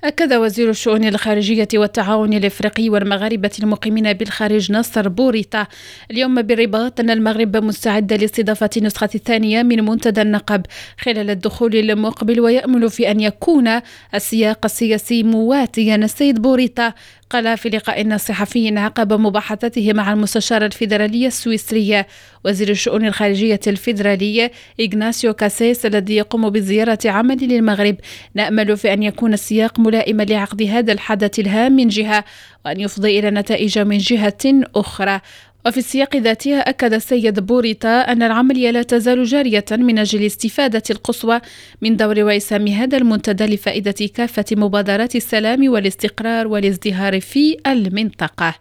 أكد وزير الشؤون الخارجية والتعاون الإفريقي والمغاربة المقيمين بالخارج نصر بوريتا اليوم بالرباط أن المغرب مستعد لاستضافة النسخة الثانية من منتدى النقب خلال الدخول المقبل، ويأمل في أن يكون السياق السياسي مواتيا. السيد بوريتا قال في لقاء صحفي عقب مباحثته مع المستشار الفيدرالي السويسري وزير الشؤون الخارجية الفيدرالي إغناسيو كاسيس الذي يقوم بزيارة عمل للمغرب: نأمل في أن يكون السياق ملائما لعقد هذا الحدث الهام من جهة، وأن يفضي إلى نتائج من جهة أخرى. وفي السياق ذاته أكد السيد بوريتا أن العملية لا تزال جارية من أجل الاستفادة القصوى من دور وإسهام هذا المنتدى لفائدة كافة مبادرات السلام والاستقرار والازدهار في المنطقة.